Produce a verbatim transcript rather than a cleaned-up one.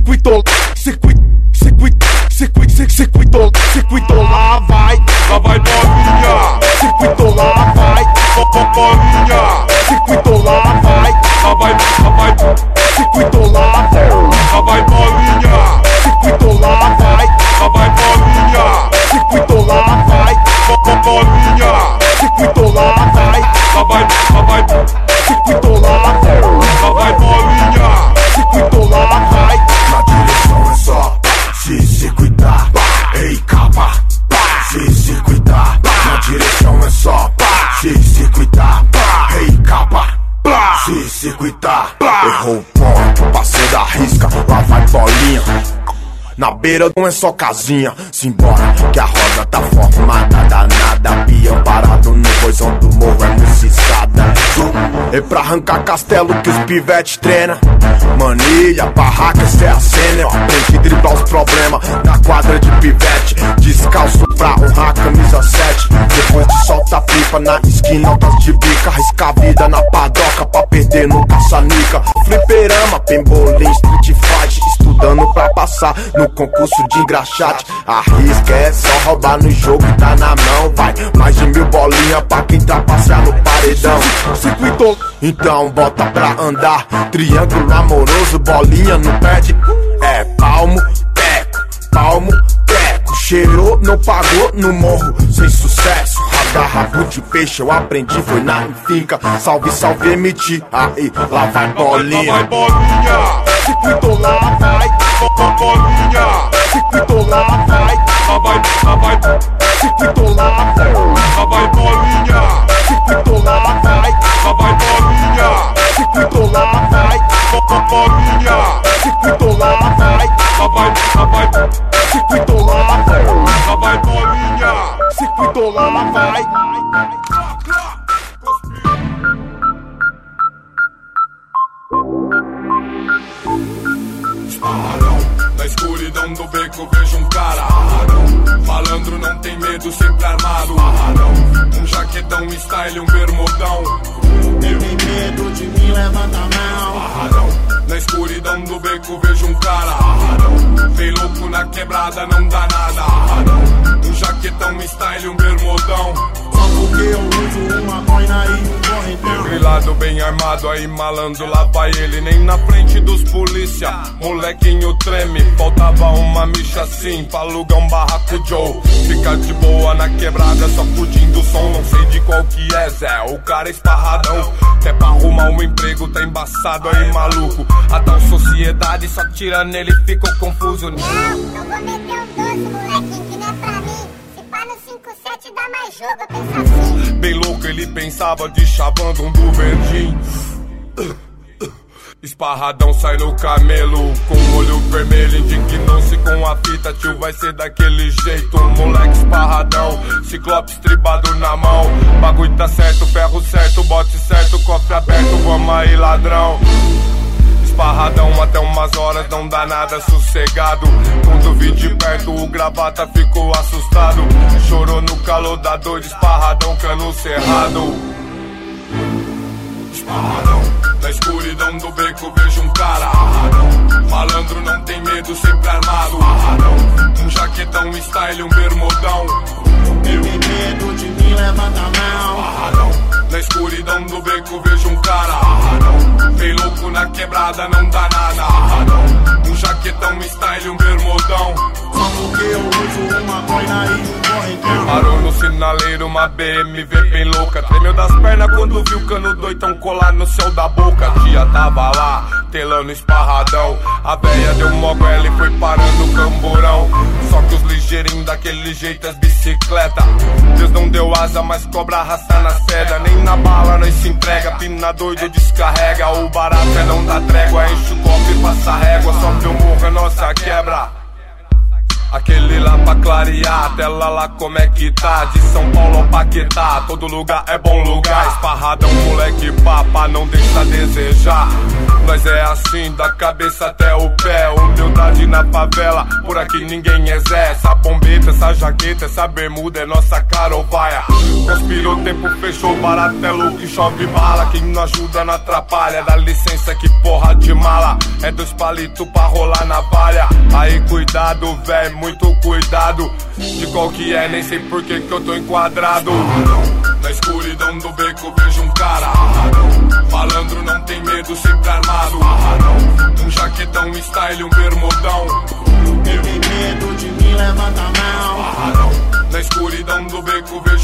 circuito, circuito, circuito, circuito, circuito, circuito, lá vai, lá vai bolinha, circuito, lá vai, bolinha, circuito, lá vai, lá vai, lá vai, circuito, lá vai, lá vai bolinha, circuito, lá vai, lá vai bolinha, circuito, lá vai, bolinha, circuito, lá vai, lá vai, lá vai, circuito, lá vai, lá vai bolinha, circuito, lá vai. Na direção é só se circuitar. Ei, capa, se circuitar. Na direção é só se circuitar. Ei, capa, se circuitar. Errou o ponto, passei da risca, lá vai bolinha. Na beira não é só casinha, simbora que a roda tá formada. Danada, peão parado no boizão do morro é musicada. É pra arrancar castelo que os pivetes treina. Manilha, barraca, cê é a cena. Eu aprendi a driblar os problemas na quadra de pivete. Descalço pra honrar camisa sete. Depois de solta a pipa na esquina, altas de bica. Arrisca a vida na padoca pra perder no caça-nica. Fliperama, pembolim, street fight. Estudando pra passar no concurso de engraxate. Arrisca, é só roubar no jogo e tá na mão. Vai, mais de mil bolinhas pra quem trapacear no paredão. Circuito, então bota pra andar. Triângulo amoroso, bolinha no pad. É palmo, teco, palmo, teco. Cheirou, não pagou no morro, sem sucesso. Agarra, de peixe, eu aprendi, foi na finca. Salve, salve, emitir. Aí, lá vai bolinha. lá vai bolinha, circuito, lá vai, bolinha, circuito, lá vai, lá vai, lá vai, circuito, lá vai, lá vai bolinha, circuito, lá vai, lá vai bolinha, circuito, lá vai, bolinha, circuito, lá vai, lá vai, lá vai, circuito, lá vai, lá vai bolinha, circuito, lá vai. Esparradão, na escuridão do beco vejo um cara. Esparradão, malandro não tem medo, sempre armado. Esparradão, um jaquetão style, um bermudão. Quem tem medo de mim, levanta a mão. Esparradão, na escuridão do beco vejo um cara. Esparradão, bem louco na quebrada, não dá nada. Esparradão, um jaquetão style, um bermudão. Só porque eu uso uma boina e um correntão. Grilado bem armado, aí malandro, lá vai ele. Nem na frente dos polícia, molequinho treme. Faltava uma micha assim, pra alugar um barraco Joe. Fica de boa na quebrada, só curtindo o som. Não sei de qual que é, Zé, o cara é esparradão. Até pra arrumar um emprego, tá embaçado aí, maluco. A tal sociedade só tira nele, ficou confuso. Não, não vou meter um doce, molequinho, que não é pra mim. Se pá no cinco sete dá mais jogo, pensa assim. Bem louco ele pensava de chavando um do verdinho. Esparradão sai no camelo, com o olho vermelho, indignou-se com a fita, tio vai ser daquele jeito. Moleque esparradão, ciclope estribado na mão. Bagulho tá certo, ferro certo, bote certo, cofre aberto, vamos aí ladrão. Esparradão até umas horas, não dá nada sossegado. Quando vi de perto o gravata ficou assustado. Chorou no calor da dor de esparradão, cano cerrado. Esparradão, na escuridão do beco vejo um cara. Esparradão, malandro não tem medo, sempre armado. Esparradão, um jaquetão style, um bermudão. Quem tem medo de mim, levanta a mão. Esparradão, na escuridão do beco vejo um cara. Esparradão, bem louco na quebrada, não dá nada. Esparradão, um jaquetão style, um bermudão. Só porque eu uso uma boina e um correntão. Parou no sinaleiro, uma B M W bem louca. Tremeu das pernas quando viu o cano doitão colar no céu da boca. A tia tava lá, telando esparradão. A véia deu moguela e foi parando o camburão. Só que os ligeirinhos daquele jeito, as bicicleta. Deus não deu asa, mas cobra arrasta na seda. Nem na bala nós se entrega, pina doido descarrega. O barato é não dar trégua, enche o copo e passa régua. Só que eu morro é nossa quebra. Aquele lá pra clarear, a tela lá como é que tá. De São Paulo ao Paquetá, todo lugar é bom lugar. Esparradão, moleque papa, não deixa a desejar. Nós é assim, da cabeça até o pé. Humildade na favela, por aqui ninguém é Zé. Essa bombeta, essa jaqueta, essa bermuda é nossa carovaia. Conspirou, tempo fechou, barato é louco, chove bala. Quem não ajuda não atrapalha, dá licença que porra de mala. é dois palitos pra rolar na valha. Aí cuidado, véi, muito cuidado. De qual que é, nem sei por que que eu tô enquadrado. Na escuridão do beco vejo um cara. Malandro não tem medo, sempre armado. Um jaquetão, um style, um bermudão. Quem tem medo de mim, levanta a mão. Na escuridão do beco vejo